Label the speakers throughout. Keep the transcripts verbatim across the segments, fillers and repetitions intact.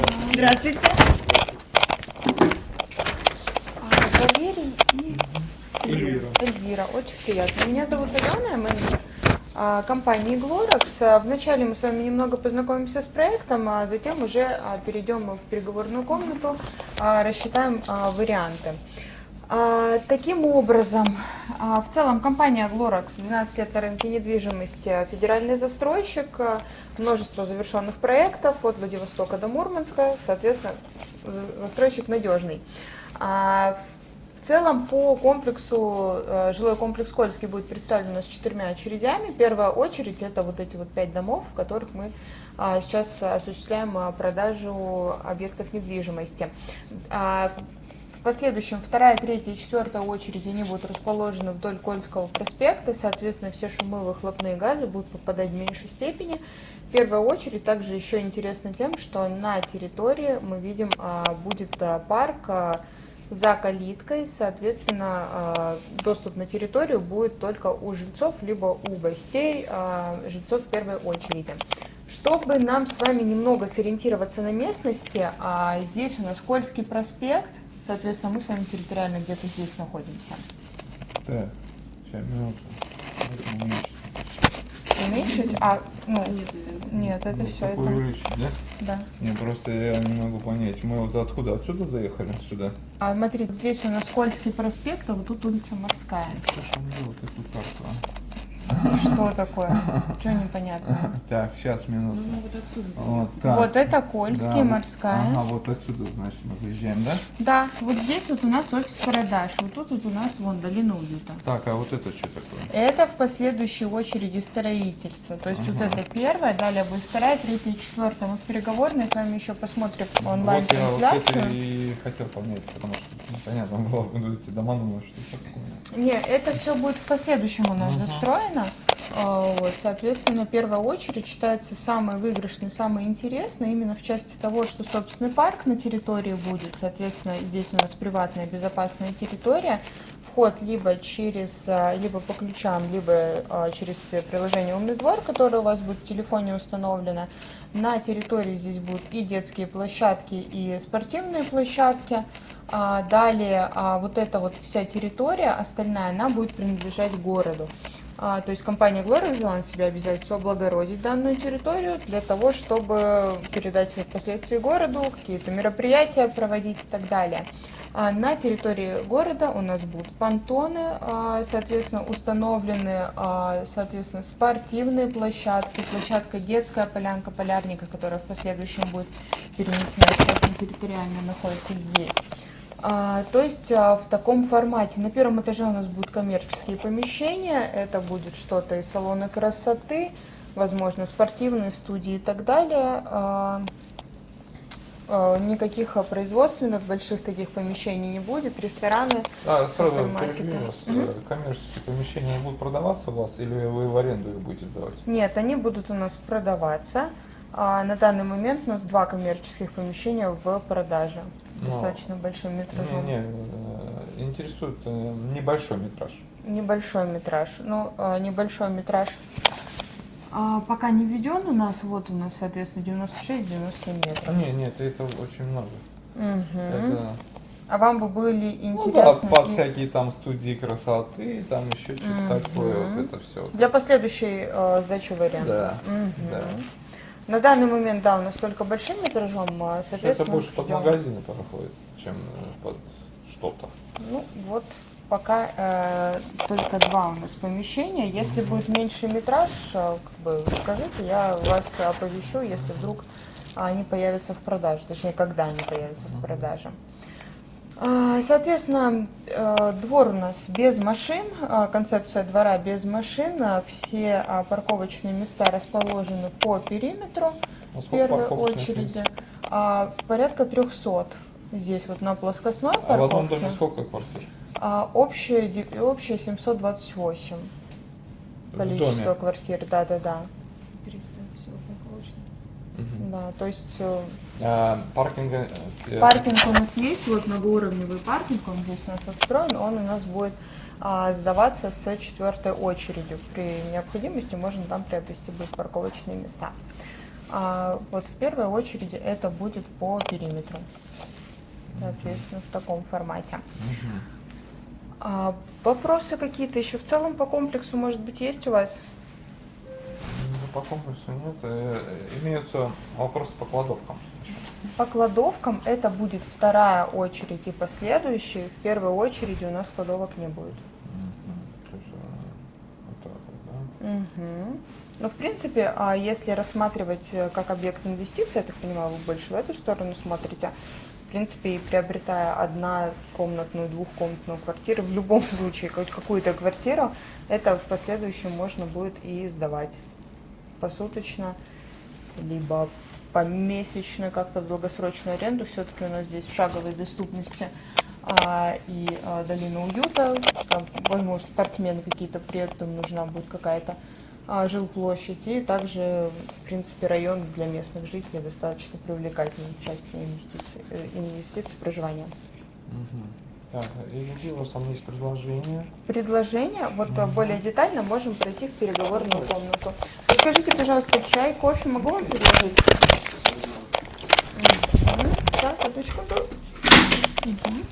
Speaker 1: Здравствуйте. Валерий и
Speaker 2: Эльвира.
Speaker 1: Эльвира. Очень приятно. Меня зовут Алена, я менеджер а, компании Glorex. Вначале мы с вами немного познакомимся с проектом, а затем уже а, перейдем в переговорную комнату, а, рассчитаем а, варианты. А, таким образом, а, в целом компания Glorex двенадцать лет на рынке недвижимости, федеральный застройщик, а, множество завершенных проектов от Владивостока до Мурманска, соответственно, застройщик надежный. А, в целом по комплексу, жилой комплекс Кольский будет представлен у нас четырьмя очередями. Первая очередь это вот эти вот пять домов, в которых мы а, сейчас осуществляем а, продажу объектов недвижимости. А, В последующем вторая, третья и четвертая очередь, они будут расположены вдоль Кольского проспекта, соответственно, все шумы, выхлопные газы будут попадать в меньшей степени. Первая очередь также еще интересна тем, что на территории мы видим, будет парк за калиткой, соответственно, доступ на территорию будет только у жильцов, либо у гостей, жильцов первой очереди. Чтобы нам с вами немного сориентироваться на местности, здесь у нас Кольский проспект. Соответственно, мы с вами территориально где-то здесь находимся.
Speaker 2: Так, сейчас, минуту.
Speaker 1: Уменьшить? А, ну, нет, это
Speaker 2: Ну,
Speaker 1: все это.
Speaker 2: Увеличить, да?
Speaker 1: Да.
Speaker 2: Не, просто я не могу понять. Мы вот откуда? Отсюда заехали? Сюда?
Speaker 1: А, смотрите, здесь у нас Кольский проспект, а вот тут улица Морская.
Speaker 2: Что ж он делал такую карту, а?
Speaker 1: Что такое? Что непонятно?
Speaker 2: Так, сейчас, минуту.
Speaker 3: Ну, вот отсюда
Speaker 2: Вот, так.
Speaker 1: Вот это Кольский,
Speaker 2: Да,
Speaker 1: Морская.
Speaker 2: Ага, вот отсюда, значит, мы заезжаем, да?
Speaker 1: Да, вот здесь вот у нас офис продаж, вот тут вот у нас вон долина уюта.
Speaker 2: Так, а вот это что такое?
Speaker 1: Это в последующей очереди строительства. То есть
Speaker 2: Ага.
Speaker 1: вот это первое, далее будет вторая, третья, четвертая. Мы в переговорной с вами еще посмотрим
Speaker 2: Вот я вот
Speaker 1: онлайн-трансляцию.
Speaker 2: это и хотел понять, потому что непонятно было, буду эти дома, думаю, что такое.
Speaker 1: Не, это все будет в последующем у нас
Speaker 2: Ага.
Speaker 1: застроено. А, Вот, соответственно, первая очередь считается самой выигрышной, самой интересной именно в части того, что собственный парк на территории будет. Соответственно, здесь у нас приватная безопасная территория. Вход либо через, а, либо по ключам, либо а, через приложение «Умный двор», которое у вас будет в телефоне установлено. На территории здесь будут и детские площадки, и спортивные площадки. А, Далее а, вот эта вот вся территория, остальная, она будет принадлежать городу. А, То есть компания Glorex взяла на себя обязательство облагородить данную территорию для того, чтобы передать ее впоследствии городу, какие-то мероприятия проводить и так далее. А На территории города у нас будут понтоны, а, соответственно, установлены, а, соответственно, спортивные площадки, площадка детская, полянка полярника, которая в последующем будет перенесена, сейчас она территориально находится здесь. А, То есть а, в таком формате. На первом этаже у нас будут коммерческие помещения, это будет что-то из салона красоты, возможно, спортивные студии и так далее. А, а, Никаких а, производственных больших таких помещений не будет, рестораны.
Speaker 2: А, сразу
Speaker 1: супермаркеты.
Speaker 2: перебью вас.
Speaker 1: Мгм.
Speaker 2: Коммерческие помещения будут продаваться у вас или вы в аренду их будете сдавать?
Speaker 1: Нет, они будут у нас продаваться. А, На данный момент у нас два коммерческих помещения в продаже,
Speaker 2: Но-
Speaker 1: достаточно большим метражом.
Speaker 2: Не, не, э, интересует э, небольшой метраж.
Speaker 1: Небольшой метраж. Ну, э, небольшой метраж а, пока не введен у нас. Вот у нас, соответственно, девяносто шесть — девяносто семь
Speaker 2: А,
Speaker 1: метров.
Speaker 2: не, нет, это очень много.
Speaker 1: Мгм.
Speaker 2: Это,
Speaker 1: А вам бы были
Speaker 2: ну да,
Speaker 1: интересны
Speaker 2: под
Speaker 1: и
Speaker 2: всякие там студии красоты, там еще что-то
Speaker 1: Мгм.
Speaker 2: такое, вот это все.
Speaker 1: для последующей э, сдачи варианта?
Speaker 2: Да,
Speaker 1: Мгм.
Speaker 2: да.
Speaker 1: На данный момент, да, у нас только большим метражом, а,
Speaker 2: Это
Speaker 1: соответственно,
Speaker 2: больше под
Speaker 1: ждем.
Speaker 2: магазины проходит, чем э, под что-то.
Speaker 1: Ну, вот пока э, только два у нас помещения. Если будет меньший метраж, э, как бы скажите, я вас оповещу, если вдруг они появятся в продаже, точнее, когда они появятся в продаже. А, Соответственно, э, двор у нас без машин, а, концепция двора без машин, а, все а, парковочные места расположены по периметру
Speaker 2: Ну,
Speaker 1: в
Speaker 2: сколько
Speaker 1: первой
Speaker 2: парковочных
Speaker 1: очереди.
Speaker 2: мест?
Speaker 1: А, Порядка трехсот здесь вот на плоскостной
Speaker 2: А в одном
Speaker 1: парковке.
Speaker 2: доме сколько квартир?
Speaker 1: А, общее, ди- общее семьсот двадцать восемь
Speaker 2: В
Speaker 1: количество
Speaker 2: доме?
Speaker 1: квартир, да-да-да.
Speaker 3: триста всего парковочных.
Speaker 2: Мгм.
Speaker 1: Да, то есть э,
Speaker 2: А, паркинга? э,
Speaker 1: паркинг у нас есть, вот многоуровневый паркинг, он здесь у нас отстроен, он у нас будет а, сдаваться с четвертой очередью. При необходимости можно там приобрести будет парковочные места. А вот в первой очереди это будет по периметру, соответственно, в таком формате.
Speaker 2: Угу.
Speaker 1: А вопросы какие-то еще в целом по комплексу, может быть, есть у вас?
Speaker 2: Ну, по комплексу нет. Э, Имеются вопросы по кладовкам.
Speaker 1: По кладовкам это будет вторая очередь и последующие. В первой очереди у нас кладовок не будет.
Speaker 2: Угу. То есть, э, вот так вот, да?
Speaker 1: Угу. Ну, в принципе, а если рассматривать э, как объект инвестиций, я так понимаю, вы больше в эту сторону смотрите, в принципе, и приобретая однокомнатную, двухкомнатную квартиру, в любом случае, хоть какую-то квартиру, это в последующем можно будет и сдавать посуточно, либо помесячно, как-то в долгосрочную аренду. Все-таки у нас здесь в шаговой доступности а, и а, долина уюта, там, возможно, спортсмены какие-то приедут, им нужна будет какая-то а, жилплощадь, и также, в принципе, район для местных жителей достаточно привлекательный в части инвестиций, э, инвестиций проживания.
Speaker 2: Угу. Так, и какие у вас там есть предложения?
Speaker 1: Предложения, вот mm-hmm. более детально можем пройти в переговорную комнату. Подскажите, пожалуйста, чай, кофе могу вам предложить? Mm-hmm. Так, одну секунду. Mm-hmm.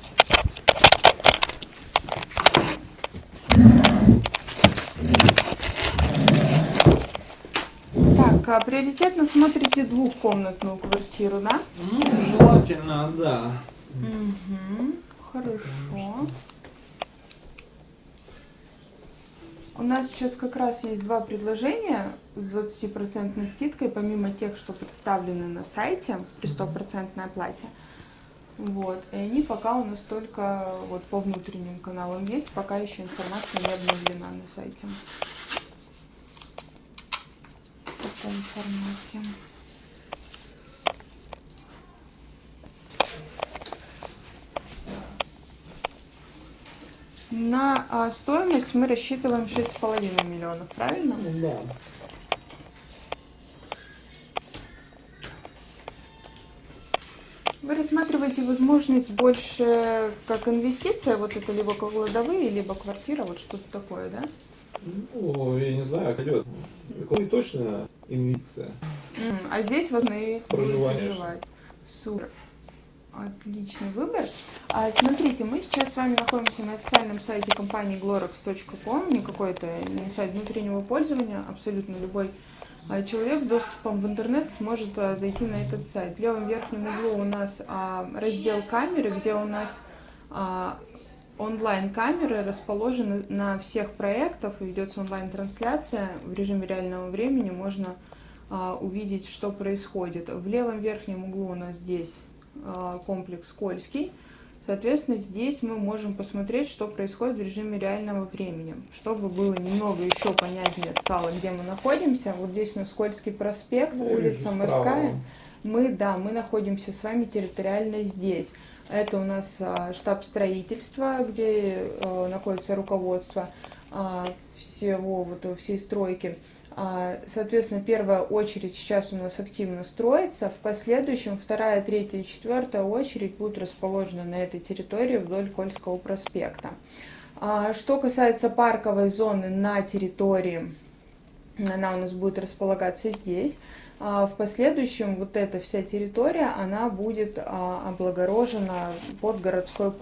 Speaker 1: Так, а приоритетно смотрите двухкомнатную квартиру, да?
Speaker 4: Mm, желательно, да.
Speaker 1: Угу. Хорошо. У нас сейчас как раз есть два предложения с двадцатипроцентной скидкой, помимо тех, что представлены на сайте при стопроцентной оплате. Вот. И они пока у нас только вот по внутренним каналам есть, пока еще информация не обновлена на сайте. В таком формате. На а, стоимость мы рассчитываем шесть с половиной миллионов, правильно?
Speaker 4: Да.
Speaker 1: Вы рассматриваете возможность больше как инвестиция, вот это либо как кладовые, либо квартира, вот что-то такое, да?
Speaker 4: Ну, я не знаю, как идет. Кладовые точно инвестиция.
Speaker 1: М, а здесь можно и
Speaker 4: Проживание.
Speaker 1: проживать. Супер. Отличный выбор. А, смотрите, мы сейчас с вами находимся на официальном сайте компании глоракс точка ком, не какой-то не сайт внутреннего пользования, абсолютно любой а, человек с доступом в интернет сможет а, зайти на этот сайт. В левом верхнем углу у нас а, раздел камеры, где у нас а, онлайн-камеры расположены на всех проектах, ведется онлайн-трансляция в режиме реального времени, можно а, увидеть, что происходит. В левом верхнем углу у нас здесь комплекс Кольский. Соответственно, здесь мы можем посмотреть, что происходит в режиме реального времени. Чтобы было немного еще понятнее стало, где мы находимся. Вот здесь у нас Кольский проспект,
Speaker 4: Я
Speaker 1: улица
Speaker 4: вижу
Speaker 1: Морская.
Speaker 4: справа.
Speaker 1: Мы, да, мы находимся с вами территориально здесь. Это у нас а, штаб строительства, где а, находится руководство а, всего, вот, всей стройки. Соответственно, первая очередь сейчас у нас активно строится. В последующем вторая, третья и четвертая очередь будут расположены на этой территории вдоль Кольского проспекта. Что касается парковой зоны на территории, она у нас будет располагаться здесь. В последующем вот эта вся территория, она будет облагорожена под городской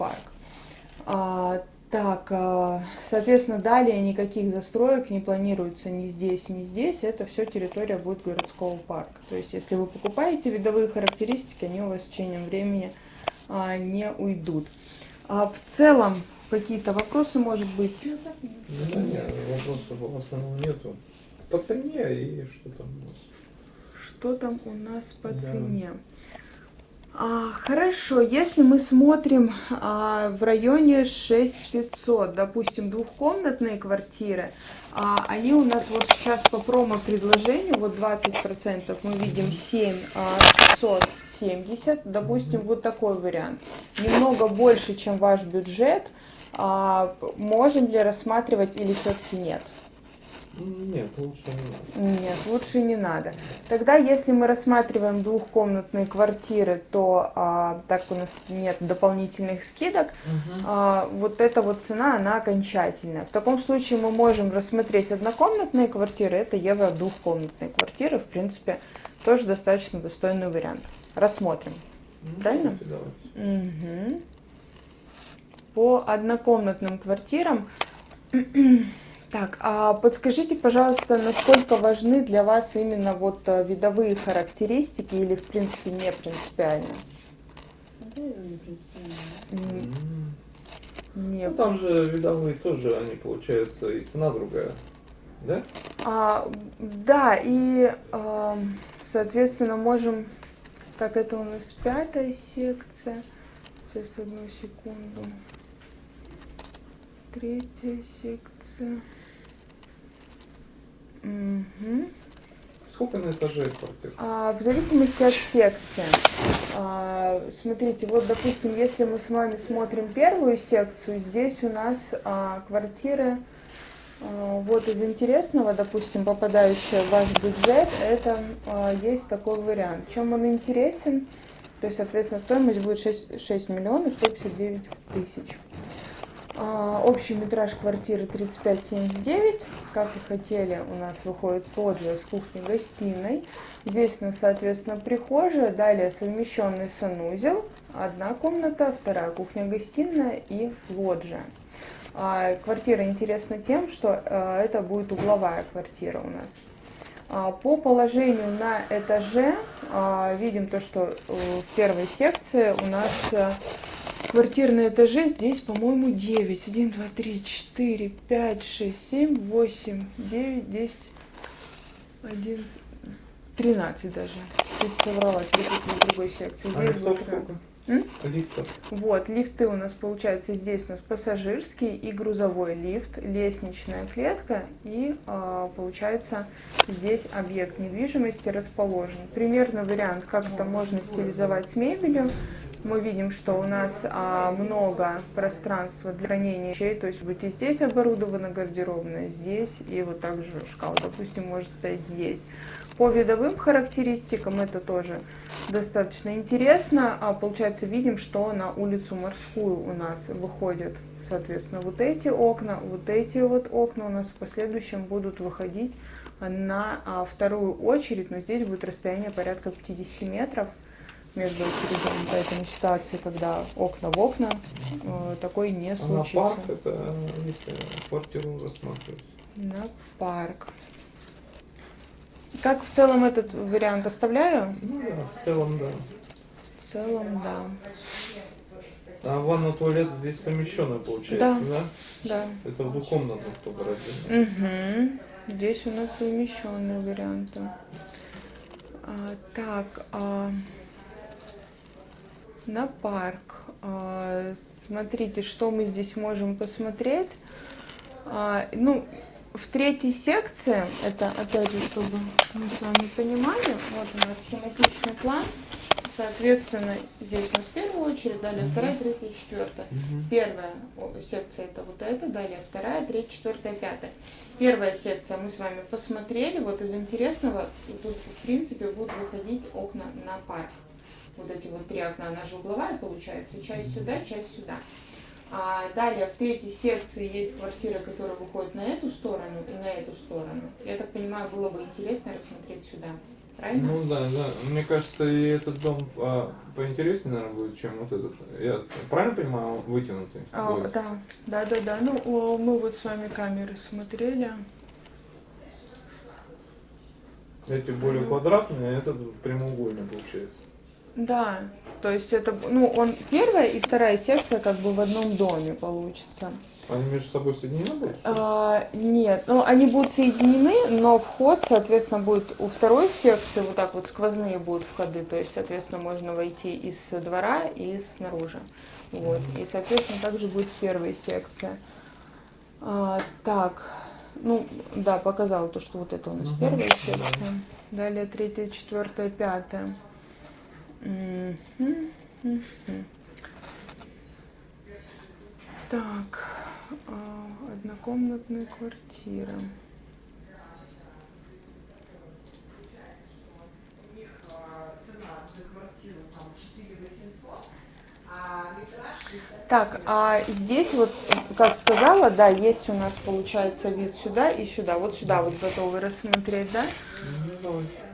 Speaker 1: парк. Так, соответственно, далее никаких застроек не планируется ни здесь, ни здесь. Это все территория будет городского парка. То есть, если вы покупаете видовые характеристики, они у вас с течением времени а, не уйдут. А в целом, какие-то вопросы, может быть?
Speaker 4: Да, нет, вопросов в основном нету. По цене и что там у нас?
Speaker 1: Что там у нас по
Speaker 4: Да.
Speaker 1: цене? А, хорошо, если мы смотрим а, в районе шесть тысяч пятьсот, допустим, двухкомнатные квартиры, а, они у нас вот сейчас по промо-предложению, вот двадцать процентов мы видим семь тысяч пятьсот семьдесят, допустим, вот такой вариант. Немного больше, чем ваш бюджет, а, можем ли рассматривать или все-таки нет?
Speaker 4: Нет, лучше не надо.
Speaker 1: Нет, лучше не надо. Тогда, если мы рассматриваем двухкомнатные квартиры, то а, так у нас нет дополнительных скидок,
Speaker 4: Угу.
Speaker 1: а, вот эта вот цена, она окончательная. В таком случае мы можем рассмотреть однокомнатные квартиры, это евро двухкомнатные квартиры, в принципе, Тоже достаточно достойный вариант. Рассмотрим.
Speaker 4: Ну,
Speaker 1: Правильно?
Speaker 4: давайте, давайте.
Speaker 1: Угу. По однокомнатным квартирам. Так, а подскажите, пожалуйста, насколько важны для вас именно вот э, видовые характеристики или, в принципе, не принципиально?
Speaker 3: Да, не принципиально.
Speaker 1: М,
Speaker 4: М.
Speaker 1: Не.
Speaker 4: Ну, там же видовые тоже, они, получается, и цена другая. Да?
Speaker 1: А, да, и, э, соответственно, можем... Так, это у нас пятая секция. Сейчас, одну секунду. Третья секция. Угу.
Speaker 4: Сколько на этаже квартир?
Speaker 1: А, в зависимости от секции. А, смотрите, вот, допустим, если мы с вами смотрим первую секцию, здесь у нас а, квартиры, а, вот из интересного, допустим, попадающая в ваш бюджет, это а, есть такой вариант. Чем он интересен? То есть, соответственно, стоимость будет шесть миллионов сто пятьдесят девять тысяч. А, общий метраж квартиры тридцать пять семьдесят девять, как и хотели, у нас выходит тот же с кухней-гостиной. Здесь у нас, соответственно, прихожая, далее совмещенный санузел, одна комната, вторая кухня-гостиная и лоджия. А, квартира интересна тем, что а, это будет угловая квартира у нас. А, по положению на этаже а, видим то, что а, в первой секции у нас а, квартир на этаже здесь, по-моему, девять. один, два, три, четыре, пять, шесть, семь, восемь, девять, десять, одиннадцать, тринадцать даже. Чуть соврала, перепутала в другой секции.
Speaker 4: А
Speaker 1: Здесь
Speaker 4: лифтов
Speaker 1: будет
Speaker 4: сколько?
Speaker 1: тринадцать. М?
Speaker 4: Лифтов.
Speaker 1: Вот, лифты у нас, получается, здесь у нас пассажирский и грузовой лифт, лестничная клетка и, э, получается, здесь объект недвижимости расположен. Примерно вариант, как это можно стилизовать с мебелью. Мы видим, что у нас а, много пространства для хранения вещей, то есть будет и здесь оборудована гардеробная, здесь и вот также шкаф, допустим, может стоять здесь. По видовым характеристикам это тоже достаточно интересно. А, получается, видим, что на улицу Морскую у нас выходят, соответственно, вот эти окна, вот эти вот окна у нас в последующем будут выходить на а, вторую очередь, но здесь будет расстояние порядка пятьдесят метров между очередями, поэтому ситуации, когда окна в окна, э, такой не
Speaker 4: А на
Speaker 1: случится.
Speaker 4: парк это если квартиру рассматривать?
Speaker 1: На парк. Как в целом этот вариант оставляю?
Speaker 4: Ну да, в целом да.
Speaker 1: В целом, да.
Speaker 4: А ванна, туалет здесь совмещенная получается, да?
Speaker 1: Да.
Speaker 4: Это в двухкомнатных только раздельно.
Speaker 1: Угу. Здесь у нас совмещенные варианты. А, так, а, на парк. А, смотрите, что мы здесь можем посмотреть. А, ну, в третьей секции, это опять же, чтобы мы с вами понимали, вот у нас схематичный план. Соответственно, здесь у нас в первую очередь, далее
Speaker 4: Мгм.
Speaker 1: вторая, третья, четвертая.
Speaker 4: Мгм.
Speaker 1: Первая о, секция это вот это, далее вторая, третья, четвертая, пятая. Первая секция мы с вами посмотрели, вот из интересного, тут в принципе будут выходить окна на парк. Вот эти вот три окна, она же угловая получается, часть сюда, часть сюда. А далее в третьей секции есть квартиры, которые выходят на эту сторону и на эту сторону. Я так понимаю, было бы интересно рассмотреть сюда. Правильно?
Speaker 4: Ну да, да. Мне кажется, и этот дом а, поинтереснее, наверное, будет, чем вот этот. Я правильно понимаю, он вытянутый?
Speaker 1: А,
Speaker 4: будет?
Speaker 1: да, да, да, да. Ну, о, мы вот с вами камеры смотрели.
Speaker 4: Эти более квадратные, а этот прямоугольный получается.
Speaker 1: Да, то есть это, ну, он первая и вторая секция как бы в одном доме получится.
Speaker 4: Они между собой соединены будут?
Speaker 1: А, нет, ну они будут соединены, но вход, соответственно, будет у второй секции, вот так вот сквозные будут входы, то есть, соответственно, можно войти из двора и снаружи. Вот. И, соответственно, также будет в первой секции. А, так, ну, да, показала то, что вот это у нас
Speaker 4: Мгм.
Speaker 1: первая секция. Далее третья, четвертая, пятая. Мгм, мгм. Так, а, однокомнатная квартира. Так, а здесь вот, как сказала, да, есть у нас, получается, вид сюда и сюда. Вот сюда вот готовы рассмотреть, да?
Speaker 4: Ну, давай.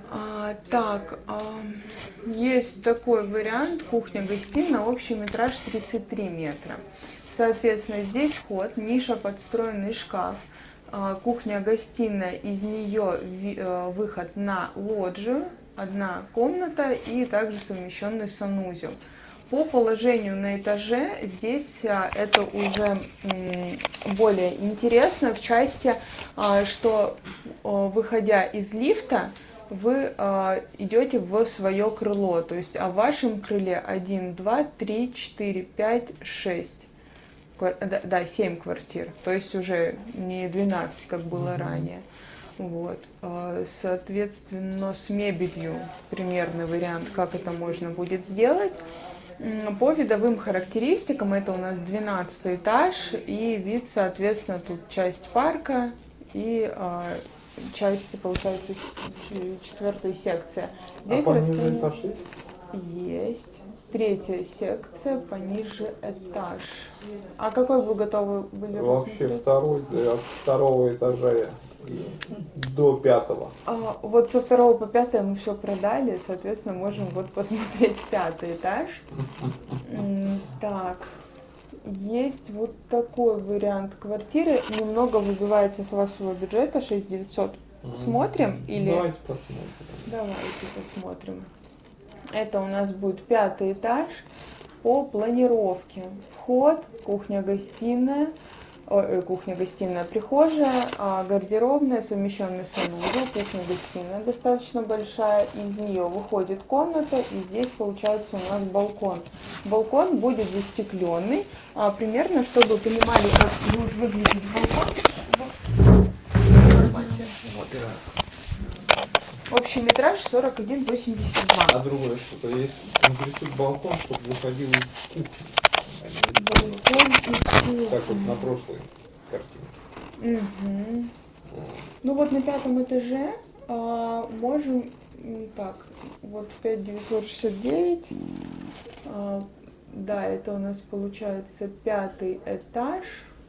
Speaker 1: А, так, а, есть такой вариант, кухня-гостиная, общий метраж тридцать три метра. Соответственно, здесь вход, ниша, подстроенный шкаф, а, кухня-гостиная, из нее ви- э, выход на лоджию, одна комната и также совмещенный санузел. По положению на этаже здесь а, это уже м, более интересно в части, а, что а, выходя из лифта, вы а, идете в свое крыло, то есть а в вашем крыле один, два, три, четыре, пять, шесть, квар- да, да, семь квартир, то есть уже не двенадцать, как было ранее. Вот. а, Соответственно, с мебелью примерный вариант, как это можно будет сделать. М, По видовым характеристикам это у нас двенадцатый этаж и вид, соответственно, тут часть парка и а, часть, получается, ч- четвертая секция. Здесь
Speaker 4: а пониже
Speaker 1: расстояние
Speaker 4: этаж есть?
Speaker 1: есть. Третья секция, пониже этаж. А какой вы готовы были
Speaker 4: Вообще
Speaker 1: посмотреть?
Speaker 4: второй, да, от второго этажа и до пятого.
Speaker 1: А, вот со второго по пятое мы все продали, соответственно, можем вот посмотреть пятый этаж. М, Так, есть вот такой вариант квартиры, немного выбивается с вашего бюджета, шесть тысяч девятьсот. Смотрим или...
Speaker 4: Давайте посмотрим.
Speaker 1: Давайте посмотрим. Это у нас будет пятый этаж по планировке. Вход, кухня-гостиная, ой, кухня-гостиная, прихожая, а, гардеробная, совмещенный санузел, кухня-гостиная достаточно большая, из нее выходит комната, и здесь получается у нас балкон. Балкон будет застекленный, а, примерно, чтобы вы понимали, как будет выглядеть балкон. Вот. Общий метраж сорок один восемьдесят два.
Speaker 4: А другое что-то есть. Интересует балкон, чтобы выходил из кухни.
Speaker 1: Балкон и
Speaker 4: Как вот
Speaker 1: кухня.
Speaker 4: на прошлой картине.
Speaker 1: Мгм. Ну вот на пятом этаже а, можем, м, так, вот пять тысяч девятьсот шестьдесят девять, а, да, это у нас получается пятый этаж,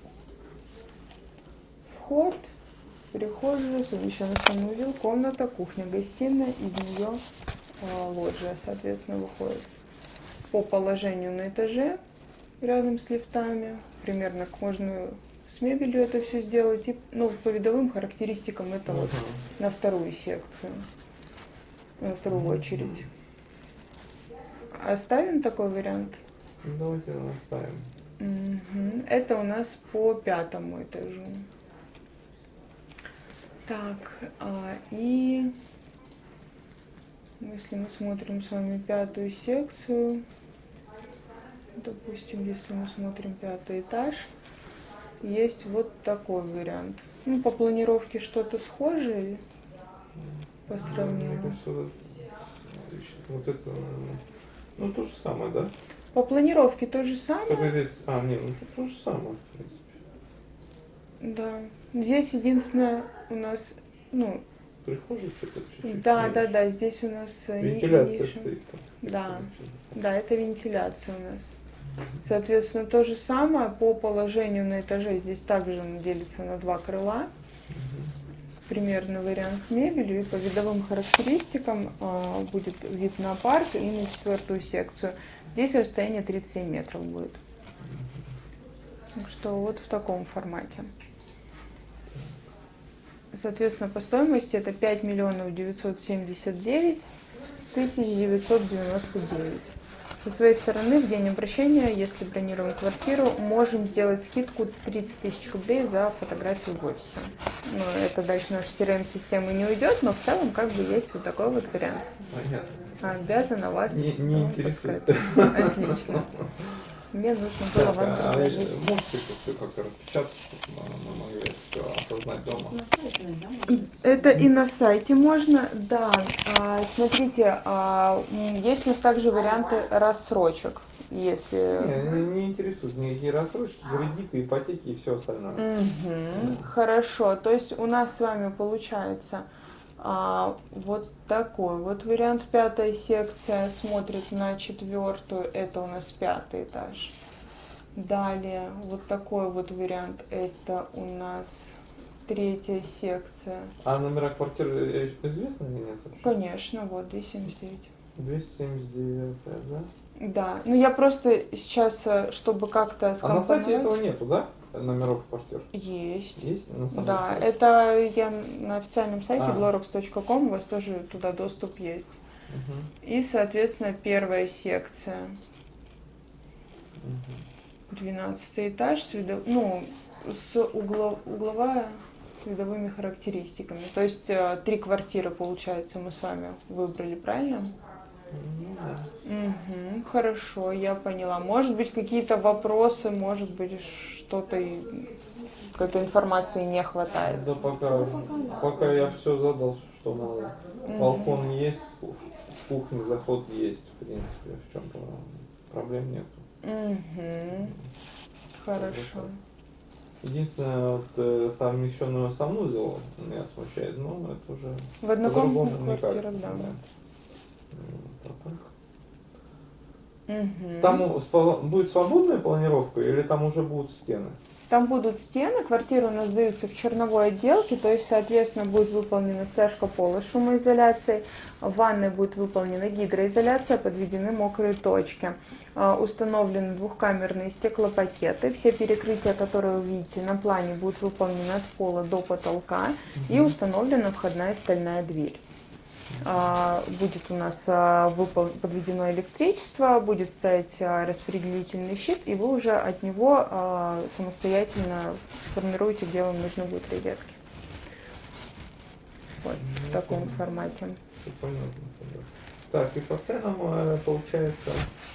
Speaker 1: вход, прихожая, совмещенный санузел, комната, кухня, гостиная, из нее а, лоджия, соответственно, выходит. По положению на этаже, рядом с лифтами, примерно как можно с мебелью это все сделать, и, ну, по видовым характеристикам это вот на вторую секцию, на вторую очередь. Оставим такой вариант?
Speaker 4: Ну, давайте его оставим.
Speaker 1: Мгм. Это у нас по пятому этажу. Так, а, и если мы смотрим с вами пятую секцию, допустим, если мы смотрим пятый этаж, есть вот такой вариант. Ну, по планировке что-то схожее по
Speaker 4: Мне
Speaker 1: сравнению.
Speaker 4: кажется, вот, вот это, ну, то же самое, да?
Speaker 1: По планировке то же самое.
Speaker 4: Только здесь, а, нет, ну, то же самое, в принципе.
Speaker 1: Да. Здесь единственное у нас, ну,
Speaker 4: Прихожий что-то чуть-чуть.
Speaker 1: да,
Speaker 4: меньше.
Speaker 1: да, да, здесь у нас э, ни-
Speaker 4: Вентиляция
Speaker 1: ниша.
Speaker 4: стоит там.
Speaker 1: Да. Да, это вентиляция у нас. Соответственно, то же самое по положению на этаже. Здесь также он делится на два крыла. Примерно вариант с мебелью. И по видовым характеристикам а, будет вид на парк и на четвертую секцию. Здесь расстояние тридцать семь метров будет. Так что вот в таком формате. Соответственно, по стоимости это пять миллионов девятьсот семьдесят девять тысяч девятьсот девяносто девять. Со своей стороны, в день обращения, если бронируем квартиру, можем сделать скидку тридцать тысяч рублей за фотографию в офисе. Ну, это дальше наша си эр эм-система не уйдет, но в целом как бы есть вот такой вот вариант.
Speaker 4: Понятно.
Speaker 1: Обязана вас
Speaker 4: Не, не
Speaker 1: вам
Speaker 4: интересует.
Speaker 1: подсказать. Отлично. Мне нужно было
Speaker 4: Так,
Speaker 1: вам
Speaker 4: а
Speaker 1: предложить.
Speaker 4: можете это все как-то распечатать, чтобы мы мы могли все осознать дома?
Speaker 3: На сайте, да?
Speaker 1: Это и на сайте можно, да. А, смотрите, а, м, есть у нас также варианты рассрочек, если...
Speaker 4: Не, не, не интересует ни, ни рассрочки, кредиты, ипотеки и все остальное.
Speaker 1: Мгм. Хорошо, то есть у нас с вами получается а, вот такой вот вариант. Пятая секция смотрит на четвертую, это у нас пятый этаж. Далее вот такой вот вариант, это у нас третья секция.
Speaker 2: А номера квартир э, известны или нет? вообще?
Speaker 1: Конечно, вот двести семьдесят девять.
Speaker 2: двести семьдесят девять, да?
Speaker 1: Да, ну я просто сейчас, э, чтобы как-то
Speaker 2: А на
Speaker 1: скомпоновать...
Speaker 2: сайте этого нету, да? Номеров квартир?
Speaker 1: Есть.
Speaker 2: Есть на самом
Speaker 1: Да,
Speaker 2: сайте?
Speaker 1: это я на официальном сайте
Speaker 2: А.
Speaker 1: glorox точка ком, у вас тоже туда доступ есть.
Speaker 2: Мгм.
Speaker 1: И, соответственно, первая секция.
Speaker 2: Мгм.
Speaker 1: двенадцатый этаж, с видо- ну, с угло- угловая с видовыми характеристиками. То есть э, три квартиры, получается, мы с вами выбрали, правильно?
Speaker 2: Ну да.
Speaker 1: Угу, хорошо, я поняла. Может быть, какие-то вопросы, может быть, что-то, и- какой-то информации не хватает.
Speaker 2: Да пока, пока я все задал, что надо.
Speaker 1: Мгм.
Speaker 2: Балкон есть, с кухни заход есть, в принципе, в чем проблем нет.
Speaker 1: Угу, хорошо.
Speaker 2: Единственное, вот, э, совмещенную санузел меня смущает, но это уже
Speaker 1: В однокомнатных
Speaker 2: по-другому никак.
Speaker 1: квартирах, да.
Speaker 2: Вот, а так.
Speaker 1: Мгм.
Speaker 2: Там у- спо- будет свободная планировка или там уже будут стены?
Speaker 1: Там будут стены, квартиры у нас сдаются в черновой отделке, то есть, соответственно, будет выполнена стяжка пола с шумоизоляцией, в ванной будет выполнена гидроизоляция, подведены мокрые точки. А, Установлены двухкамерные стеклопакеты, все перекрытия, которые вы видите на плане, будут выполнены от пола до потолка, и установлена входная стальная дверь. А, Будет у нас а, выпол- подведено электричество, будет стоять а, распределительный щит, и вы уже от него а, самостоятельно сформируете, где вам нужны будут розетки. Вот в таком формате.
Speaker 2: Всё понятно. тогда. Так, и по ценам э, получается,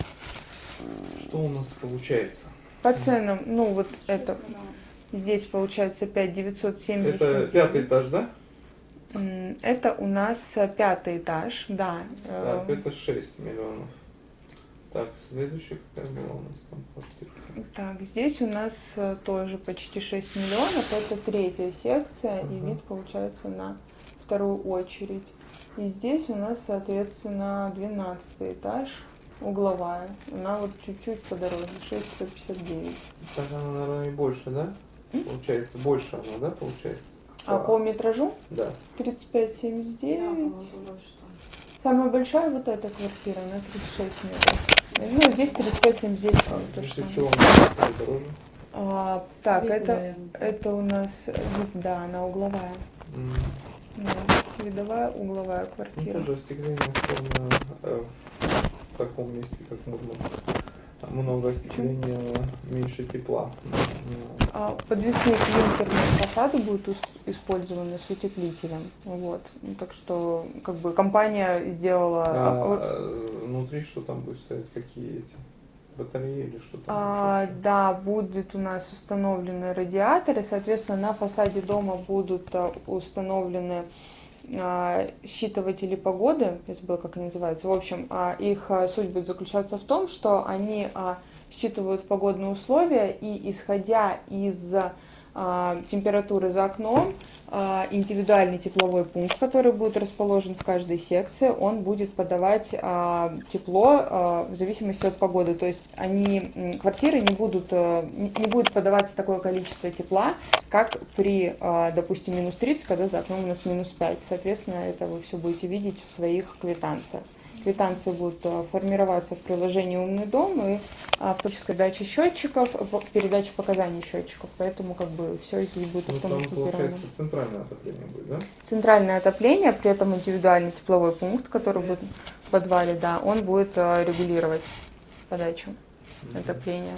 Speaker 2: что у нас получается?
Speaker 1: По ценам, ну вот это здесь получается пять девятьсот семьдесят
Speaker 2: Это
Speaker 1: девять.
Speaker 2: пятый этаж, да?
Speaker 1: М, Это у нас а, пятый этаж, да.
Speaker 2: Так,
Speaker 1: э,
Speaker 2: это шесть миллионов. Так, следующая какая была у нас там квартира?
Speaker 1: Так, здесь у нас э, тоже почти шесть миллионов, это третья секция, и
Speaker 2: Мгм.
Speaker 1: вид получается на вторую очередь. И здесь у нас, соответственно, двенадцатый этаж, угловая, она вот чуть-чуть подороже, шесть сто пятьдесят девять.
Speaker 2: Так она, наверное, и больше, да? Получается, больше она, да, получается?
Speaker 1: А по метражу
Speaker 2: Да.
Speaker 1: тридцать пять семьдесят
Speaker 3: Да,
Speaker 1: девять.
Speaker 3: по-моему, больше там.
Speaker 1: Самая большая вот эта квартира, она тридцать шесть метров. Ну, здесь тридцать пять семьдесят девять,
Speaker 2: А,
Speaker 1: то же
Speaker 2: здесь
Speaker 1: самое.
Speaker 2: чего она дороже?
Speaker 1: А, так,
Speaker 3: Вид,
Speaker 1: это,
Speaker 3: наверное.
Speaker 1: это у нас, э, вид, да, она угловая.
Speaker 2: М.
Speaker 1: Да, видовая угловая
Speaker 2: Ну,
Speaker 1: квартира.
Speaker 2: тоже остекление скромно э, в таком месте, как Мурманск. Там много остекления, меньше тепла. Ну,
Speaker 1: А подвесные клинкерные фасады будут ус- использованы с утеплителем. Вот. Ну, так что как бы компания сделала.
Speaker 2: а,
Speaker 1: а,
Speaker 2: э, внутри что там будет стоять? Какие эти? Батареи или что там?
Speaker 1: а,
Speaker 2: еще?
Speaker 1: да, будет у нас установлены радиаторы, соответственно, на фасаде дома будут а, установлены а, считыватели погоды, я забыла, как они называются. В общем, а, их а, суть будет заключаться в том, что они а, считывают погодные условия и, исходя из а, температуры за окном, а, индивидуальный тепловой пункт, который будет расположен в каждой секции, он будет подавать а, тепло а, в зависимости от погоды. То есть они, м, квартиры не будут, а, не не будет подаваться такое количество тепла, как при, а, допустим, минус тридцать, когда за окном у нас минус пять. Соответственно, это вы все будете видеть в своих квитанциях. Квитанции будут а, формироваться в приложении «Умный дом» и а, автоматическая передача счетчиков, по- передача показаний счетчиков, поэтому как бы все здесь будет
Speaker 2: Ну, там,
Speaker 1: автоматизировано.
Speaker 2: получается, центральное отопление будет, да?
Speaker 1: Центральное отопление, при этом индивидуальный тепловой пункт, который будет в подвале, да, он будет а, регулировать подачу отопления.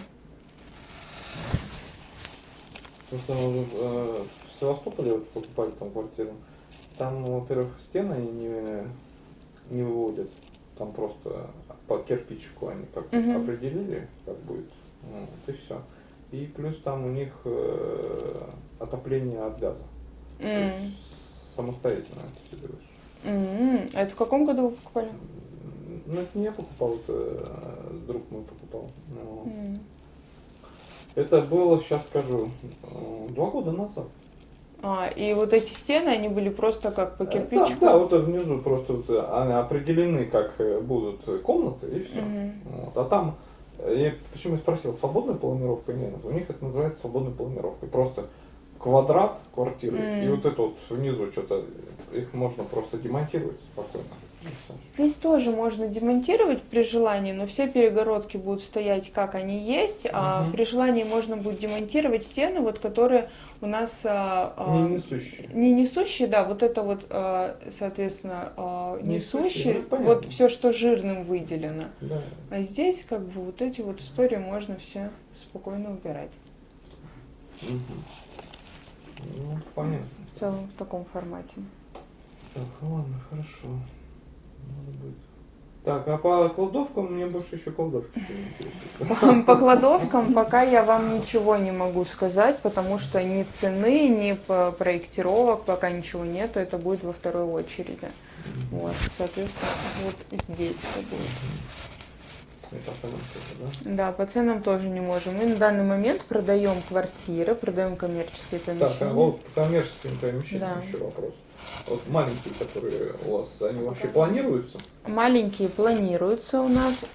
Speaker 2: Потому что мы уже э, в Севастополе вот покупали там квартиру. Там, во-первых, стены они не, не выводят. Там просто по кирпичику они как
Speaker 1: Мгм.
Speaker 2: определили, как будет. Вот, и все. И плюс там у них э, отопление от газа. То
Speaker 1: М.
Speaker 2: есть самостоятельно это все делаешь.
Speaker 1: М. А это в каком году вы покупали?
Speaker 2: Ну, это не я покупал, это э, друг мой покупал. Но
Speaker 1: М.
Speaker 2: это было, сейчас скажу, э, два года назад.
Speaker 1: А, и вот эти стены, они были просто как по
Speaker 2: Э,
Speaker 1: кирпичику?
Speaker 2: Да, да, вот внизу просто вот, э, они определены, как э, будут комнаты, и все.
Speaker 1: Мгм.
Speaker 2: Вот. А там, э, я почему и спросил, свободная планировка или нет? У них это называется свободной планировкой. Просто квадрат квартиры,
Speaker 1: М.
Speaker 2: и вот это вот внизу что-то, их можно просто демонтировать спокойно. И всё.
Speaker 1: Здесь тоже можно демонтировать при желании, но все перегородки будут стоять как они есть, а
Speaker 2: Мгм.
Speaker 1: при желании можно будет демонтировать стены, вот которые у нас а, а,
Speaker 2: Не несущие.
Speaker 1: не несущие, да, вот это вот, а, соответственно, а,
Speaker 2: Несущие,
Speaker 1: несущие,
Speaker 2: ну, понятно.
Speaker 1: вот все, что жирным выделено.
Speaker 2: Да.
Speaker 1: А здесь как бы вот эти вот истории можно все спокойно убирать.
Speaker 2: Мгм. Ну, понятно.
Speaker 1: В целом в таком формате.
Speaker 2: Так, ладно, хорошо. Надо будет. Так, а по кладовкам мне больше еще кладовки интересуют.
Speaker 1: По кладовкам пока я вам ничего не могу сказать, потому что ни цены, ни по- проектировок пока ничего нету, это будет во второй очереди. Вот, соответственно, вот здесь это будет.
Speaker 2: И по ценам тоже, да?
Speaker 1: Да, по ценам тоже не можем. Мы на данный момент продаем квартиры, продаем коммерческие
Speaker 2: Так,
Speaker 1: помещения.
Speaker 2: а вот по коммерческим помещениям
Speaker 1: Да.
Speaker 2: еще вопрос. Вот маленькие, которые у вас, они вообще планируются?
Speaker 1: Маленькие планируются у нас.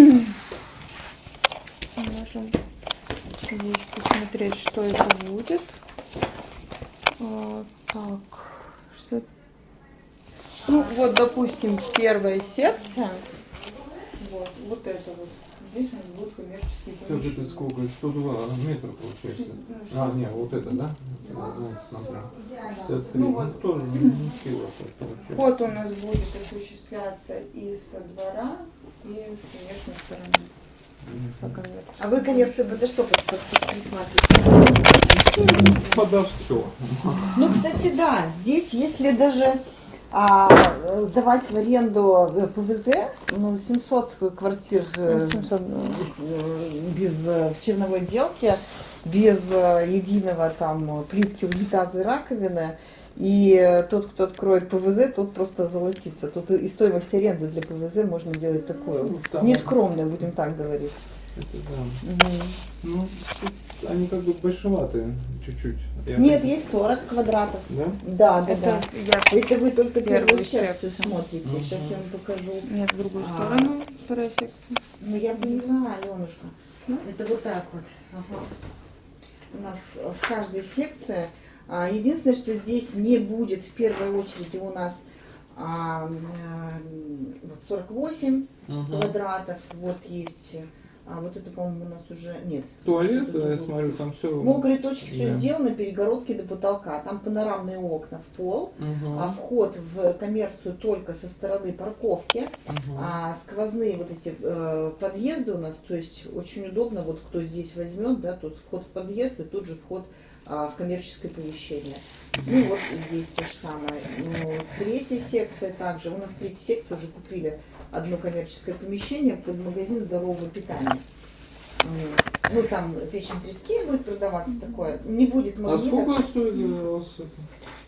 Speaker 1: Можем здесь посмотреть, что это будет. А, так, что... Ну, вот, допустим, первая секция. Вот, вот это вот. Здесь у нас будут коммерческие
Speaker 4: Так
Speaker 1: помещения.
Speaker 4: это сколько? сто два метра получается. А, нет, вот это, да? Вот, смотрю. шестьдесят три.
Speaker 1: Ну,
Speaker 4: Ну,
Speaker 1: вот.
Speaker 4: тоже не сила получается.
Speaker 1: Вход у нас будет осуществляться и со двора, и с внешней стороны. По коммерции.
Speaker 5: А вы коммерцию БД что под- под- присматриваете?
Speaker 4: Подо все.
Speaker 5: Ну, кстати, да, здесь, если даже а, сдавать в аренду э, ПВЗ, ну, семьсот квартир э,
Speaker 1: Ну, семьсот, да.
Speaker 5: без, э, без э, в черновой отделки, без э, единого там плитки, унитаза и раковины, и э, тот, кто откроет ПВЗ, тот просто золотится. Тут и стоимость аренды для ПВЗ можно делать такую,
Speaker 2: Ну, там-
Speaker 5: нескромную, будем так говорить.
Speaker 2: Это да.
Speaker 5: Мгм.
Speaker 2: Ну, тут они как бы большеватые чуть-чуть. Я
Speaker 5: Нет,
Speaker 2: так-
Speaker 5: есть сорок квадратов.
Speaker 2: Да?
Speaker 5: Да, да,
Speaker 1: Это
Speaker 5: да.
Speaker 1: я...
Speaker 5: Если вы только
Speaker 1: Первую
Speaker 5: первую секцию
Speaker 1: секцию.
Speaker 5: смотрите,
Speaker 2: Мгм.
Speaker 5: сейчас я вам покажу.
Speaker 1: Нет, в другую
Speaker 5: А.
Speaker 1: сторону, вторая секция.
Speaker 5: Ну я поняла, Аленушка. Это вот так вот. Ага. У нас в каждой секции. а, Единственное, что здесь не будет в первой очереди у нас а, м, вот сорок восемь
Speaker 2: Мгм.
Speaker 5: квадратов. Вот есть. А вот это, по-моему, у нас уже нет.
Speaker 2: Туалет,
Speaker 5: Что-то
Speaker 2: я
Speaker 5: другое.
Speaker 2: смотрю, там все.
Speaker 5: Мокрые точки все
Speaker 2: Да.
Speaker 5: сделано, перегородки до потолка. Там панорамные окна в пол.
Speaker 2: Мгм.
Speaker 5: А вход в коммерцию только со стороны парковки,
Speaker 2: Мгм.
Speaker 5: а сквозные вот эти э, подъезды у нас, то есть очень удобно, вот кто здесь возьмет, да, тут вход в подъезд и тут же вход а, в коммерческое помещение. Ну вот и здесь то же самое. Ну, третья секция также, у нас третья секция уже купили одно коммерческое помещение под магазин здорового питания. М, Ну там печень трески будет продаваться такое, не будет
Speaker 2: А
Speaker 5: магнитов.
Speaker 2: сколько стоит у вас это?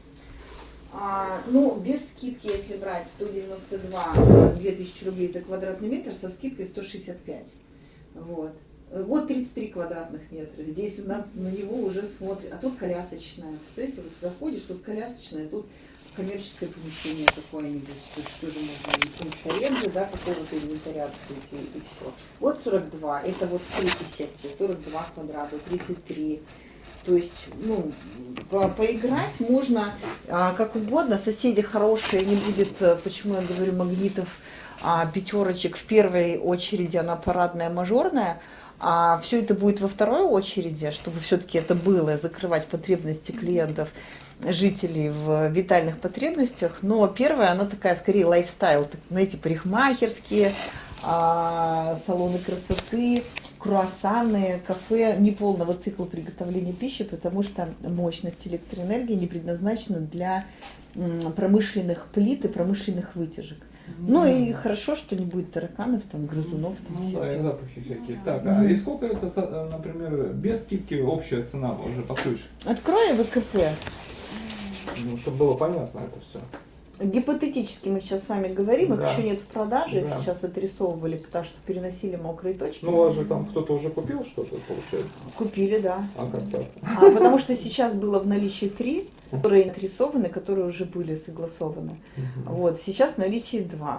Speaker 5: А, ну, без скидки, если брать сто девяносто два, а, две тысячи рублей за квадратный метр, со скидкой сто шестьдесят пять. Вот. Вот тридцать три квадратных метра. Здесь у нас на него уже смотрят. А тут колясочная. Представляете, вот заходишь, тут колясочная, тут коммерческое помещение какое-нибудь. Тут тоже можно и пункт аренды, да, какого-то инвентаря открыть, и, и все. Вот сорок два. Это вот в третьей секции. сорок два квадрата, тридцать три. То есть, ну, по- поиграть можно а, как угодно. Соседи хорошие, не будет, а, почему я говорю, магнитов, а, пятерочек. В первой очереди она парадная, мажорная. А все это будет во второй очереди, чтобы все-таки это было, закрывать потребности клиентов, жителей в витальных потребностях. Но первая, она такая, скорее, лайфстайл. Так, знаете, парикмахерские, а, салоны красоты, круассаны, кафе неполного цикла приготовления пищи, потому что мощность электроэнергии не предназначена для м, промышленных плит и промышленных вытяжек. Ну и хорошо, что не будет тараканов, там, грызунов. Там,
Speaker 2: Ну да, и
Speaker 5: всяких.
Speaker 2: запахи всякие. Так, а и сколько это, за- например, без скидки общая цена уже по крыше?
Speaker 5: Открою ВКП.
Speaker 2: Ну, чтобы было понятно это все.
Speaker 5: Гипотетически мы сейчас с вами говорим, их
Speaker 2: Да.
Speaker 5: еще нет в продаже,
Speaker 2: Да.
Speaker 5: их сейчас отрисовывали, потому что переносили мокрые точки.
Speaker 2: Ну, у вас же там кто-то уже купил что-то, получается?
Speaker 5: Купили, да.
Speaker 2: А как так?
Speaker 5: А, потому что сейчас было в наличии три, которые отрисованы, которые уже были согласованы.
Speaker 2: Мгм.
Speaker 5: Вот, сейчас в наличии два.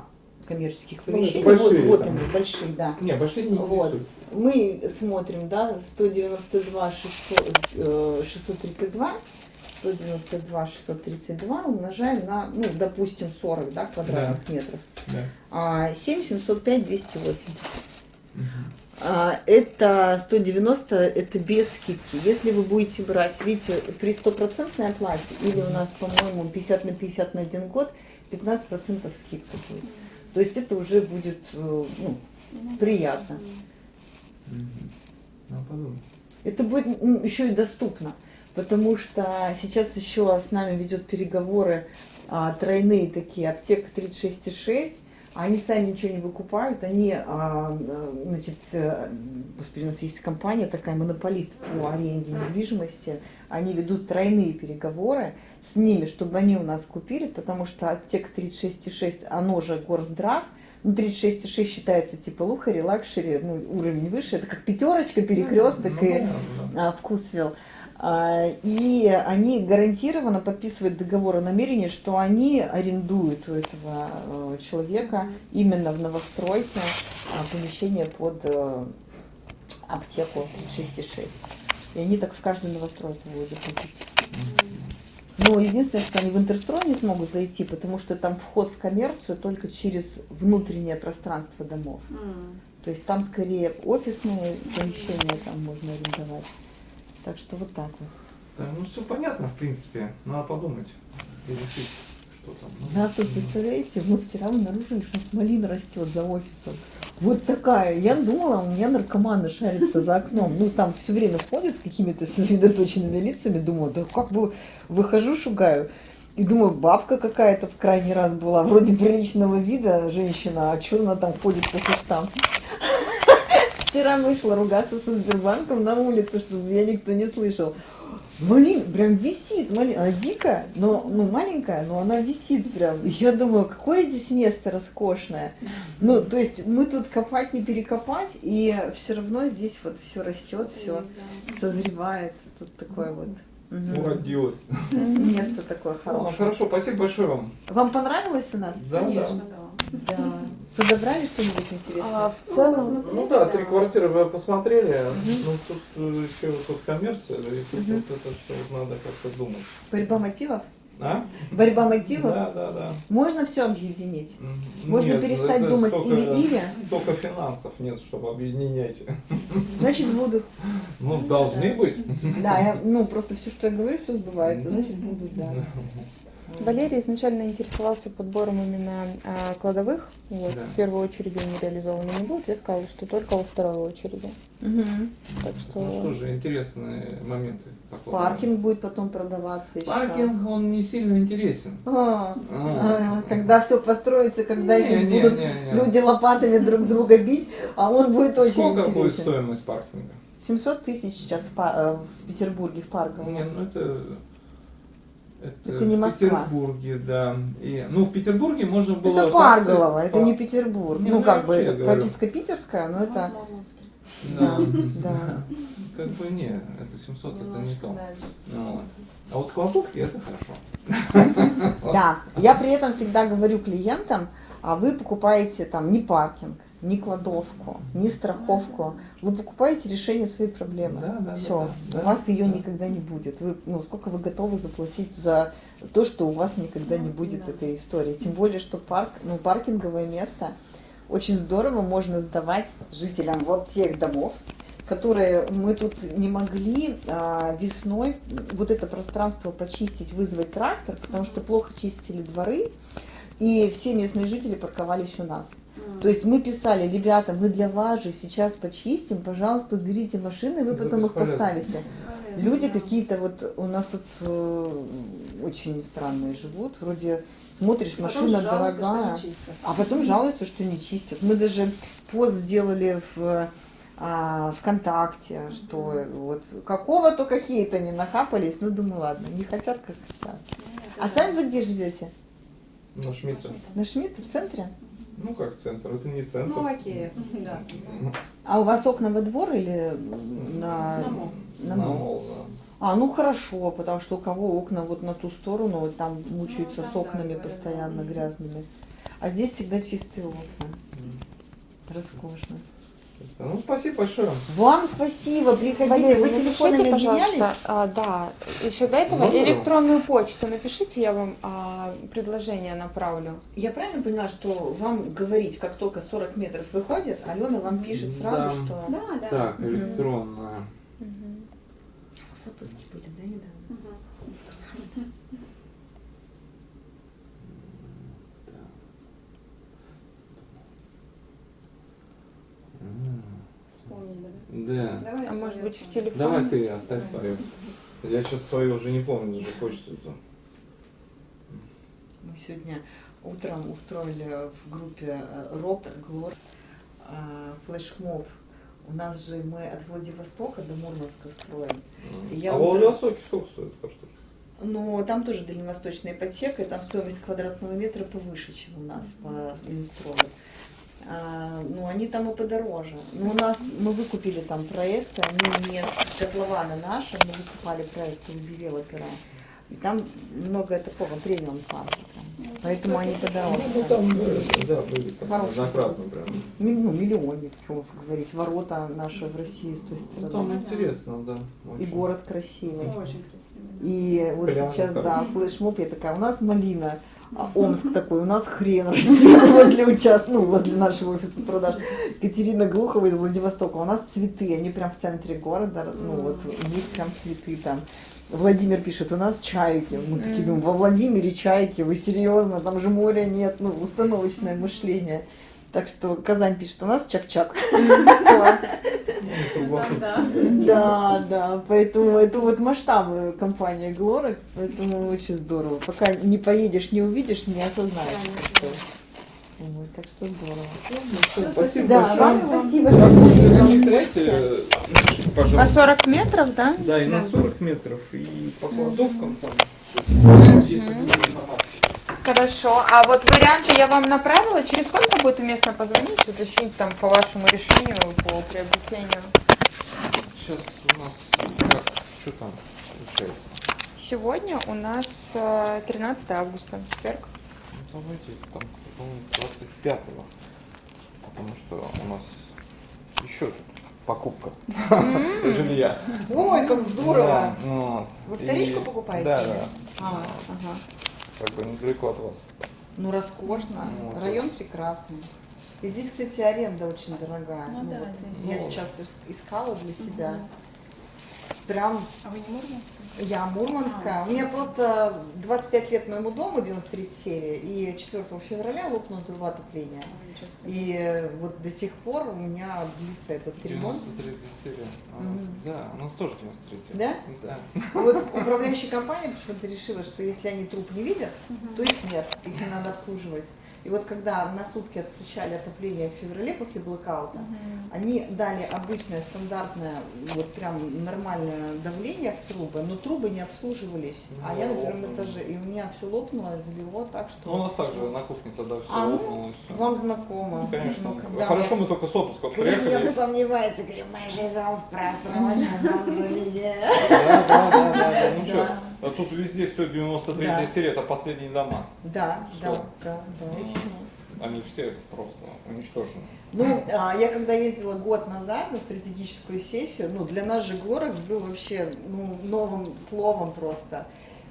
Speaker 5: коммерческих
Speaker 2: Ну,
Speaker 5: помещений.
Speaker 2: большие,
Speaker 5: вот вот
Speaker 2: там.
Speaker 5: они, большие, да.
Speaker 2: Не, большие не
Speaker 5: Вот.
Speaker 2: интересуют.
Speaker 5: Мы смотрим, да, сто девяносто два шестьсот тридцать два, сто девяносто два шестьсот тридцать два умножаем на, ну, допустим, сорок, да, квадратных метров.
Speaker 2: Да.
Speaker 5: А, семь семьсот пять двести восемьдесят.
Speaker 2: Мгм.
Speaker 5: А, это сто девяносто, это без скидки. Если вы будете брать, видите, при стопроцентной оплате, или у нас, по-моему, пятьдесят на пятьдесят на один год, пятнадцать процентов скидка будет. То есть это уже будет, э, ну, приятно.
Speaker 2: Мгм. Надо подумать.
Speaker 5: Это будет, ну, еще и доступно, потому что сейчас еще с нами ведет переговоры а, тройные такие, аптека тридцать шесть и шесть, они сами ничего не выкупают, они, а, значит, э, господи, у нас есть компания такая, монополист по аренде недвижимости, они ведут тройные переговоры с ними, чтобы они у нас купили, потому что аптека тридцать шесть и шесть, оно же Горздрав, ну, тридцать шесть и шесть считается типа лухари, лакшери, ну, уровень выше, это как пятерочка, перекресток
Speaker 2: Ну,
Speaker 5: и
Speaker 2: понятно, да.
Speaker 5: а, вкусвилл. А, и они гарантированно подписывают договор о намерении, что они арендуют у этого э, человека именно в новостройке а, помещение под э, аптеку тридцать шесть и шесть. И они так в каждую новостройку будут заходить. Но единственное, что они в интерстрой не смогут зайти, потому что там вход в коммерцию только через внутреннее пространство домов. То есть там скорее офисные помещения там можно арендовать. Так что вот так вот.
Speaker 2: Да, ну все понятно, в принципе. Надо подумать. Изучить, что там. Ну,
Speaker 5: Да, тут, представляете, мы вчера обнаружили, что малина растет за офисом. Вот такая. Я думала, у меня наркоманы шарятся за окном. Ну, там все время ходят с какими-то сосредоточенными лицами. Думаю, да как бы выхожу, шугаю. И думаю, бабка какая-то в крайний раз была, вроде приличного вида женщина, а что она там ходит по кустам? Вчера вышла ругаться со Сбербанком на улице, чтобы меня никто не слышал. Малин, прям висит, малин, она дикая, но ну, маленькая, но она висит прям. И я думаю, какое здесь место роскошное. Ну, то есть мы тут копать не перекопать, и все равно здесь вот все растет, все созревает. Тут такое вот. Мгм.
Speaker 2: уродилась.
Speaker 5: Место такое
Speaker 2: Ну,
Speaker 5: хорошее.
Speaker 2: хорошо, спасибо большое вам.
Speaker 5: Вам понравилось у нас?
Speaker 2: Да,
Speaker 3: Конечно,
Speaker 2: да.
Speaker 3: да.
Speaker 5: Да. Подобрали что-нибудь интересное?
Speaker 1: А, в целом,
Speaker 2: Ну да, три квартиры вы посмотрели. Ну тут э, еще вот тут коммерция, да, и тут
Speaker 5: Мгм.
Speaker 2: вот это все вот надо как-то думать.
Speaker 5: Борьба мотивов?
Speaker 2: А?
Speaker 5: Борьба мотивов?
Speaker 2: Да, да, да.
Speaker 5: Можно все объединить?
Speaker 2: М,
Speaker 5: Можно
Speaker 2: нет,
Speaker 5: перестать
Speaker 2: это
Speaker 5: думать
Speaker 2: столько-
Speaker 5: или-или?
Speaker 2: Столько финансов нет, чтобы объединять.
Speaker 5: Значит, будут.
Speaker 2: Ну, должны быть.
Speaker 5: Да, я, ну, просто все, что я говорю, все сбывается. Значит, будут, да.
Speaker 1: Валерий изначально интересовался подбором именно а, кладовых. Вот,
Speaker 2: Да.
Speaker 1: в первую очередь они реализованы не будут. Я сказала, что только во второй очереди.
Speaker 5: Мгм.
Speaker 1: Так что,
Speaker 2: Ну что же, интересные моменты. такого.
Speaker 5: Паркинг будет потом продаваться еще.
Speaker 2: Паркинг, он не сильно интересен.
Speaker 5: А,
Speaker 2: А.
Speaker 5: а, когда все построится, когда
Speaker 2: Не,
Speaker 5: здесь
Speaker 2: не,
Speaker 5: будут
Speaker 2: не, не.
Speaker 5: люди лопатами друг друга бить, а он будет очень
Speaker 2: Сколько будет
Speaker 5: интересен.
Speaker 2: стоимость паркинга?
Speaker 5: семьсот тысяч сейчас в, Па- э, в Петербурге, в Парковом.
Speaker 2: Не, ну это...
Speaker 5: Это не
Speaker 2: в
Speaker 5: Москва.
Speaker 2: Петербурге, да. И, ну, в Петербурге можно было...
Speaker 5: Это
Speaker 2: так
Speaker 5: Парголово,
Speaker 2: сказать,
Speaker 5: это
Speaker 2: по-
Speaker 5: не Петербург.
Speaker 2: Не,
Speaker 5: Ну,
Speaker 2: ну,
Speaker 5: как
Speaker 2: я
Speaker 5: бы,
Speaker 2: вообще
Speaker 5: это
Speaker 2: говорю.
Speaker 5: прописка питерская, но это...
Speaker 2: Да,
Speaker 5: Да, да.
Speaker 2: Как бы не, это семьсот, это не то.
Speaker 3: Дальше.
Speaker 2: Ну, вот. А вот кладовки это хорошо.
Speaker 5: Да, я при этом всегда говорю клиентам, а вы покупаете там не паркинг, не кладовку, не страховку, вы покупаете решение своей проблемы.
Speaker 2: Да, да,
Speaker 5: Все,
Speaker 2: да, да,
Speaker 5: у вас ее
Speaker 2: да.
Speaker 5: никогда не будет. Вы, ну, сколько вы готовы заплатить за то, что у вас никогда не будет
Speaker 3: Да.
Speaker 5: этой истории. Тем более, что парк, ну, паркинговое место очень здорово можно сдавать жителям вот тех домов, которые мы тут не могли а, весной вот это пространство почистить, вызвать трактор, потому что плохо чистили дворы, и все местные жители парковались у нас. То есть мы писали, ребята, мы для вас же сейчас почистим, пожалуйста, уберите машины, вы
Speaker 2: Это
Speaker 5: потом их
Speaker 2: бесполезно.
Speaker 5: поставите. Люди какие-то вот, у нас тут э, очень странные живут, вроде смотришь, машина дорогая, а потом жалуются, что не чистят. Мы даже пост сделали в а, ВКонтакте, что вот какого только хейта не нахапались, ну думаю, ладно, не хотят, как хотят. А сами вы где живете?
Speaker 2: На Шмидта.
Speaker 5: На Шмидте, в центре?
Speaker 2: Ну как центр, это не центр.
Speaker 3: Ну, окей, да.
Speaker 5: А у вас окна во двор или на,
Speaker 3: На мол.
Speaker 5: на
Speaker 2: На
Speaker 5: мол?
Speaker 2: мол, да.
Speaker 5: А, ну хорошо, потому что у кого окна вот на ту сторону, вот там мучаются
Speaker 3: Ну,
Speaker 5: с
Speaker 3: да,
Speaker 5: окнами
Speaker 3: да, говорят,
Speaker 5: постоянно
Speaker 3: да.
Speaker 5: грязными. А здесь всегда чистые окна. Роскошно.
Speaker 2: Ну, спасибо большое.
Speaker 5: Вам спасибо, приходите.
Speaker 1: Валерий,
Speaker 5: Вы
Speaker 1: напишите,
Speaker 5: телефонами
Speaker 1: пожалуйста,
Speaker 5: обменялись?
Speaker 1: а, да, еще до этого
Speaker 2: Здорово.
Speaker 1: электронную почту напишите, я вам а, предложение направлю.
Speaker 5: Я правильно поняла, что вам говорить, как только сорок метров выходит, Алена вам пишет сразу,
Speaker 2: Да.
Speaker 5: что...
Speaker 3: Да, да.
Speaker 2: Так,
Speaker 5: Мгм.
Speaker 2: электронная.
Speaker 1: Мгм.
Speaker 5: Фотоски были, да, недавно?
Speaker 3: Мгм.
Speaker 2: М,
Speaker 3: Вспомнили,
Speaker 2: Да.
Speaker 3: да? Давай
Speaker 1: А
Speaker 3: я
Speaker 1: может
Speaker 3: свою
Speaker 1: быть в
Speaker 3: оставлю.
Speaker 1: телефон?
Speaker 2: Давай ты оставь свою. Я что-то свою уже не помню, даже почту-то.
Speaker 5: Мы сегодня утром устроили в группе РОП, ГЛОР, флешмоб. У нас же мы от Владивостока до Мурманска строим. И я
Speaker 2: А в
Speaker 5: утром-
Speaker 2: Владивостоке сколько стоит квартира?
Speaker 5: Но там тоже дальневосточная ипотека, и там стоимость квадратного метра повыше, чем у нас по Минстрою. А, ну, они там и подороже. Но у нас, мы выкупили там проекты, они не с котлована наши, мы выкупали проекты у девелопера. И там многое такого премиум класса. Там. Поэтому они подороже.
Speaker 2: Ну, там, э, да, были там
Speaker 5: Хороший
Speaker 2: однократно прям.
Speaker 5: Ми- Ну, миллионник, что уж говорить. Ворота наши в России с той
Speaker 2: Ну,
Speaker 5: стороны.
Speaker 2: там интересно, да.
Speaker 5: И
Speaker 2: очень.
Speaker 5: город красивый.
Speaker 3: Очень красиво. да.
Speaker 5: И вот
Speaker 2: Пляжи
Speaker 5: сейчас, да,
Speaker 2: хорошие.
Speaker 5: флешмоб, я такая, у нас малина, а Омск такой, у нас хрен растет возле участка, ну, возле нашего офиса продаж. Катерина Глухова из Владивостока, у нас цветы, они прям в центре города, ну, вот, у них прям цветы там. Владимир пишет, у нас чайки. Мы такие думаем, во Владимире чайки, вы серьезно, там же моря нет, ну, установочное мышление. Так что Казань пишет, у нас чак-чак.
Speaker 1: Класс.
Speaker 2: Ну, круглосуточно.
Speaker 3: Да,
Speaker 5: Да, да, поэтому это вот масштабы компании Glorex, поэтому очень здорово. Пока не поедешь, не увидишь, не осознаешь. как это. Вот, так что здорово.
Speaker 2: Всё, Спасибо
Speaker 5: Да,
Speaker 2: большое.
Speaker 5: вам спасибо,
Speaker 2: Да,
Speaker 5: что
Speaker 2: если
Speaker 5: пришли к нам в
Speaker 2: какие-то
Speaker 5: гости.
Speaker 2: есть, э, напишите,
Speaker 1: По
Speaker 2: пожалуйста.
Speaker 1: сорок метров, да?
Speaker 2: Да, и на
Speaker 3: Да.
Speaker 2: сорок метров, и по кладовкам там. Если будет информация.
Speaker 1: Хорошо. А вот варианты я вам направила. Через сколько будет уместно позвонить, уточнить там по вашему решению по приобретению?
Speaker 2: Сейчас у нас как, что там получается?
Speaker 1: Сегодня у нас э, тринадцатое августа, четверг.
Speaker 2: Ну, давайте там, по-моему, двадцать пятого, потому что у нас еще тут покупка жилья.
Speaker 5: Ой, как здорово!
Speaker 2: Да, ну,
Speaker 5: Вы
Speaker 2: и-
Speaker 5: вторичку покупаете?
Speaker 2: Да, да.
Speaker 5: А, ага.
Speaker 2: Как бы недалеко от вас.
Speaker 5: Ну, роскошно.
Speaker 2: Вот.
Speaker 5: Район прекрасный. И здесь, кстати, аренда очень дорогая.
Speaker 3: Ну да,
Speaker 5: вот
Speaker 3: здесь
Speaker 5: Я
Speaker 2: есть.
Speaker 5: сейчас ис- искала для себя.
Speaker 3: Мгм.
Speaker 5: Прям
Speaker 3: А вы не Мурманская?
Speaker 5: я мурманская.
Speaker 3: А,
Speaker 5: У меня просто двадцать пять лет моему дому, девяносто третья серия, и четвёртого февраля лопнуло два отопления.
Speaker 3: А, ничего себе.
Speaker 5: И э, вот до сих пор у меня длится этот ремонт.
Speaker 2: девяносто третья серия. А,
Speaker 5: Мгм.
Speaker 2: Да, у нас тоже девяносто третья.
Speaker 5: Да?
Speaker 2: Да.
Speaker 5: Вот управляющая компания почему-то решила, что если они труп не видят,
Speaker 3: Мгм.
Speaker 5: то их нет, их не надо обслуживать. И вот когда на сутки отключали отопление в феврале после блэкаута,
Speaker 3: Мгм.
Speaker 5: они дали обычное, стандартное, вот прям нормальное давление в трубы, но трубы не обслуживались. А я на первом
Speaker 2: Лопнуло.
Speaker 5: этаже, и у меня все лопнуло, залило так, что...
Speaker 2: Ну, у нас также на кухне тогда все
Speaker 5: А, ну,
Speaker 2: лопнуло и все.
Speaker 5: Вам знакомо.
Speaker 2: Конечно.
Speaker 5: Ну, когда
Speaker 2: Хорошо,
Speaker 5: мы-
Speaker 2: мы только с отпуска
Speaker 5: Клиент
Speaker 2: приехали.
Speaker 5: сомневается, говорю, мы живем в просроченном жилье.
Speaker 2: Да, да, да, да, да. Ну
Speaker 5: Да.
Speaker 2: что, а тут везде все девяносто третья
Speaker 5: Да.
Speaker 2: серия, это последние дома.
Speaker 5: Да, да,
Speaker 2: Всё.
Speaker 5: да, да.
Speaker 2: И всё. Они все просто уничтожены.
Speaker 5: Ну, а, я когда ездила год назад на стратегическую сессию, ну, для нас же Glorex был вообще ну, новым словом просто.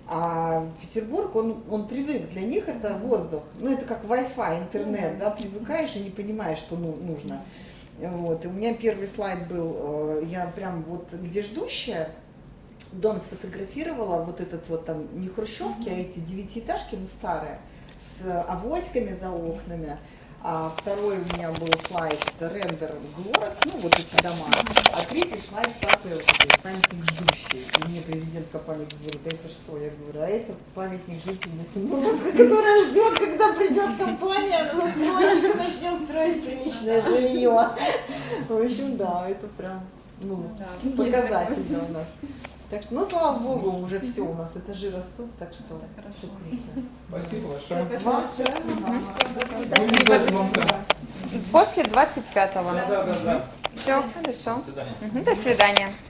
Speaker 5: А Петербург, он, он привык, для них это воздух. Ну, это как Wi-Fi, интернет, да, привыкаешь и не понимаешь, что ну, нужно. Вот. И у меня первый слайд был, э, я прям вот где ждущая, дом сфотографировала, вот этот вот там, не хрущевки, а эти девятиэтажки, ну, старые, с авоськами за окнами. А второй у меня был слайд, это рендер Glorex, ну вот эти дома. А третий слайд статуя, вот такой, памятник ждущий. И мне президент компании говорит, да это что? Я говорю, а это памятник жительницы Мурманска, которая ждет, когда придет компания, застройщик и начнет строить приличное жилье. В общем, да, это прям ну,
Speaker 3: Да.
Speaker 5: показательно у нас. Так что, ну, слава богу, уже все у нас этажи растут, так что
Speaker 3: Это хорошо.
Speaker 5: все круто.
Speaker 2: Спасибо большое.
Speaker 5: Вам спасибо.
Speaker 2: Спасибо. Вам тоже.
Speaker 1: После двадцать пятого.
Speaker 2: Да, да, да.
Speaker 1: Все, хорошо.
Speaker 2: До свидания.
Speaker 1: Мгм, до свидания.